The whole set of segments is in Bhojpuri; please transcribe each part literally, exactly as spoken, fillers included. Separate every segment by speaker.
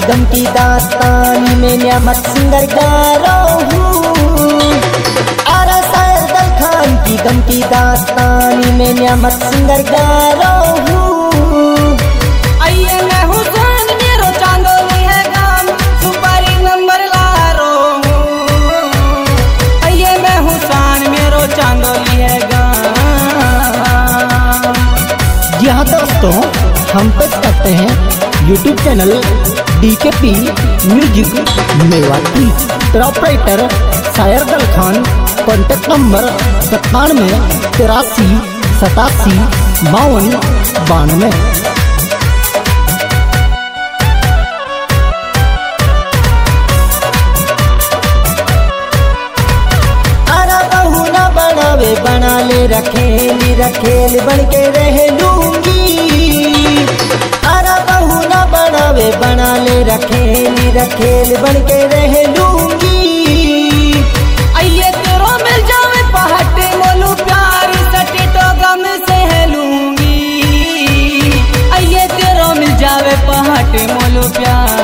Speaker 1: गम की दास्तानी में नियामत सिंगर गा रहा हूँ। आरा शायर दल खान की गम की दास्तानी में नियामत सिंगर गा रहा हूँ।
Speaker 2: आइए मैं हुसैन मेरो चांदोली है गाम सुपारी नंबर ला रहा हूँ। आइए मैं हुसैन मेरो चांदोली है गाम।
Speaker 1: यहाँ दोस्तों हम पेश करते हैं यूट्यूब चैनल डी के पी म्यूजिक मेवाती। ऑपरेटर शायर दल खान। कॉन्टेक्ट नंबर सत्तानवे तिरासी सतासी बावन बानवे। आरा बहू ना बनावे बना ले रखेली रखेल बन के रह लूंगी। आरा बहू ना बनावे बना ले रखेली रखेल बन के रह लूंगी।
Speaker 2: आइए तेरो मिल जावे पहाटे मोलू प्यार सटे तो गम से लूंगी। आइए तेरो मिल जावे पहाटे मोलू प्यार।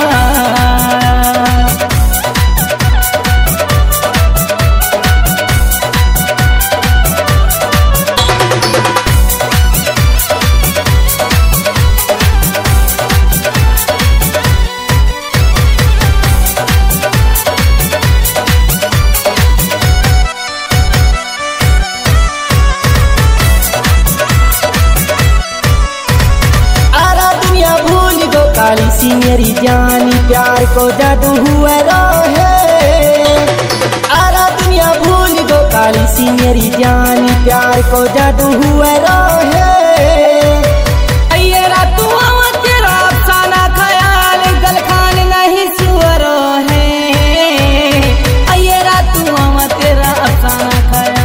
Speaker 1: काली सी मेरी जानी प्यार को जादू हुआ है। आरा दुनिया भूल गो काली सी मेरी जानी प्यार को जादू हुआ है।
Speaker 2: आइए रातू आवा तेरा अफसाना ख्याल दल खान नहीं सुअर है। आइए रातू आवा तेरा अफसाना ख्याल।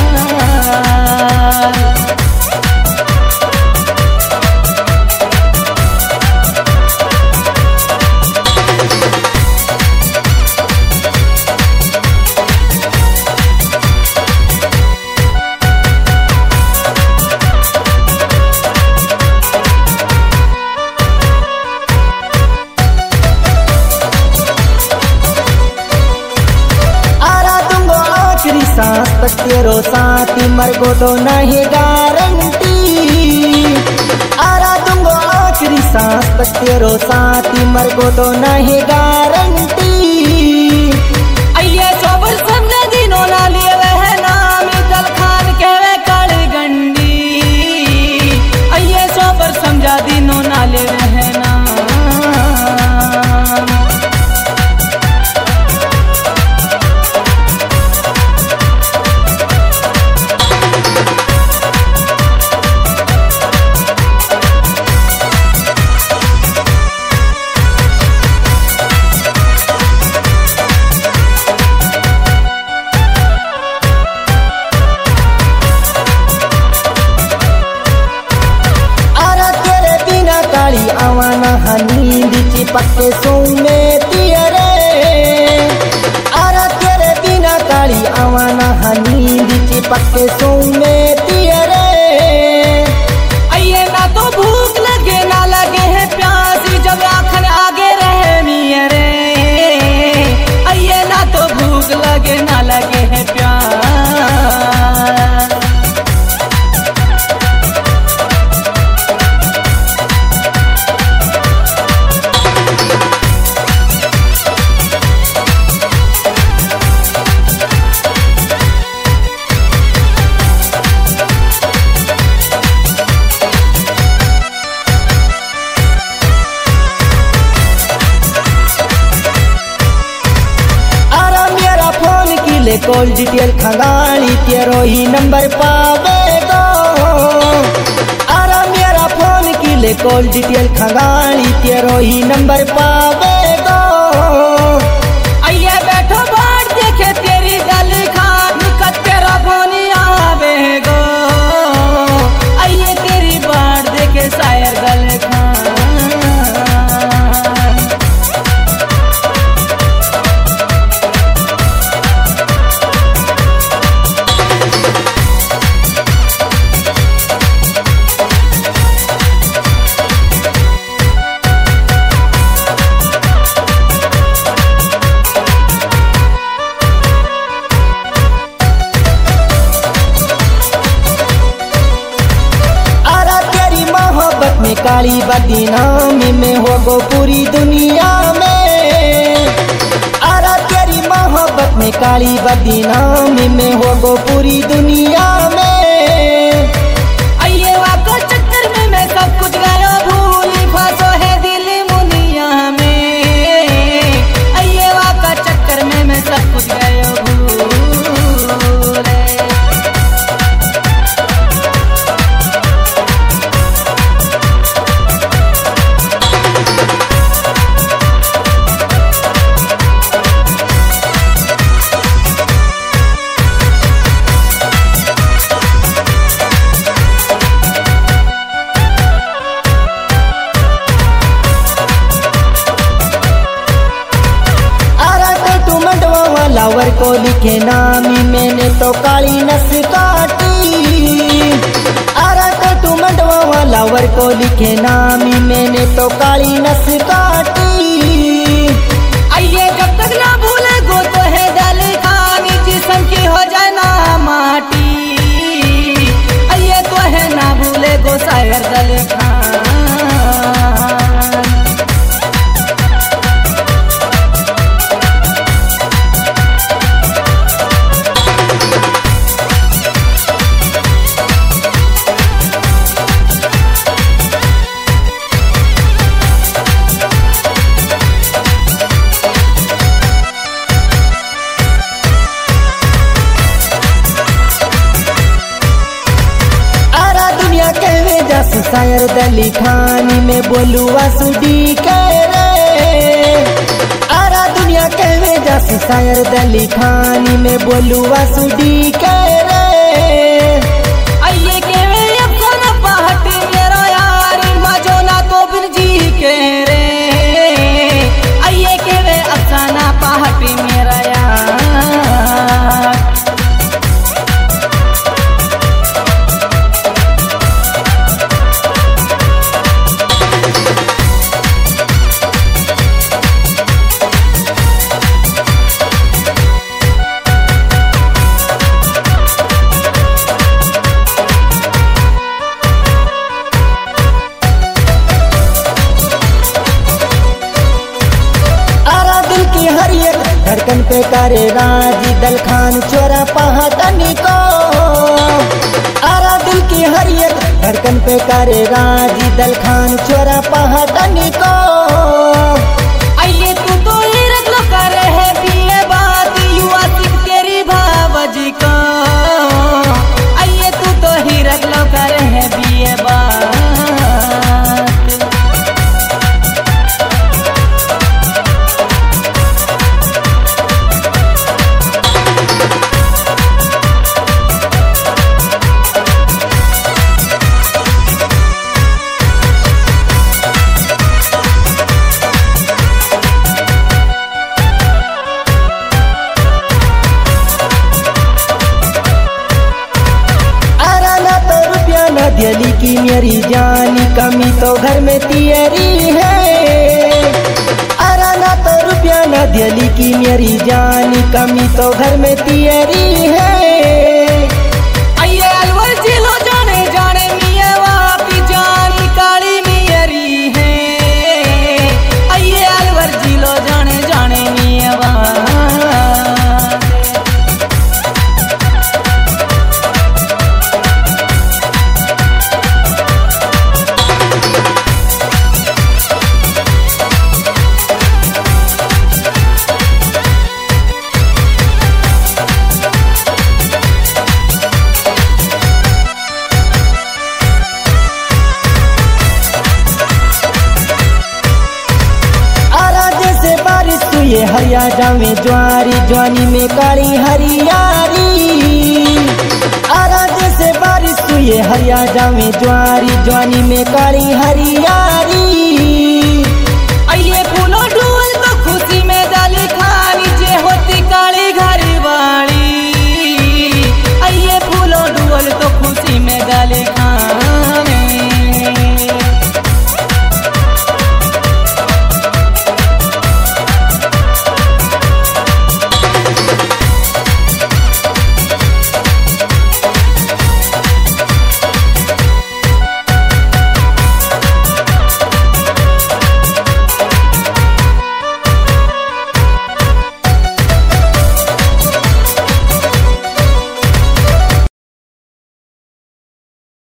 Speaker 1: सांस तक तेरो साथी मर गो तो नहीं गारंटी। आरा दूंगो आखिरी सांस तक तेरो साथी मर गो तो नहीं गारंटी।
Speaker 2: आइए सोबर समझे दिनों ना लिए वह नाम दल खान कहवे काली गंडी। आइए सोबर समझा दिनों ना ले वह नाम।
Speaker 1: आवाना नींद चिपक के सोऊं में तियरे। आरा तेरे बिना काली आवाना नींद चिपक के सोऊं में तियरे।
Speaker 2: आइए ना तो भूख लगे ना लगे है प्यास जब आखन आगे रहे मियरे। आइए ना तो भूख लगे ना लगे है प्यास।
Speaker 1: कॉल डिटेल खंगाली तेरो ही नंबर पावेगो। आरा मेरा फोन की ले कॉल डिटेल खंगाली तेरो ही नंबर पावेगो।
Speaker 2: आइए बैठो बाट देखे तेरी गल खान निकट तेरा फोन आवेगो। आइए तेरी बाट देखे शायर गल खान।
Speaker 1: काली बदनामी में हो गो पूरी दुनिया में। आरा तेरी मोहब्बत में काली बदनामी में हो गो पूरी दुनिया में।
Speaker 2: अये वाको चक्कर में मैं सब कुछ गयो भूली फंसो है दिल मुनिया में। अये वाका चक्कर में मैं सब कुछ गयो भूल।
Speaker 1: लावर को लिखे नामी मैंने तो काली नस काटी। आरा टू मंडवा लावर को लिखे नामी मैंने तो काली नस काटी।
Speaker 2: आइए जब तक ना भूले गो तो है दल खानी जिसम की हो जाए ना माटी। आइए तो है ना भूले गो शायर दल खान।
Speaker 1: शायर दली खानी में बोलुआ सुडी करे। आरा दुनिया कहवे जस शायर दली खानी में बोलुआ सुडी करे।
Speaker 2: आइए कहवे अपना पहाटी मेरा यार मजो ना तो बिन जी के रे। आइए कहवे अपना पहाटी मेरा यार।
Speaker 1: धड़कन पे करे राजी दल खान चोरा पहाटनी को। आरा दिल की हर एक धड़कन पे करे राजी दल खान चोरा पहाटनी को।
Speaker 2: आइए तू तो ही रख लो करे है बीए बात युवा सिख तेरी भावजी को। आइए तू तो ही रख लो करे है बीए बात।
Speaker 1: दिल्ली की मेरी जानी कमी तो घर में तियरी है। आरा ना तो रुपया ना दिल्ली की मेरी जानी कमी तो घर में तियरी है।
Speaker 2: आइए अलवर जिलो जाने जाने मिया वापी जानी काली मियरी है। आइए अलवर जिलो जाने जाने मिया वापी।
Speaker 1: ये हरिया जावे ज्वारी ज्वानी में काली हरियारी। आरा जैसे बारिश हुई हरिया जावे ज्वारी ज्वानी में काली हरियारी।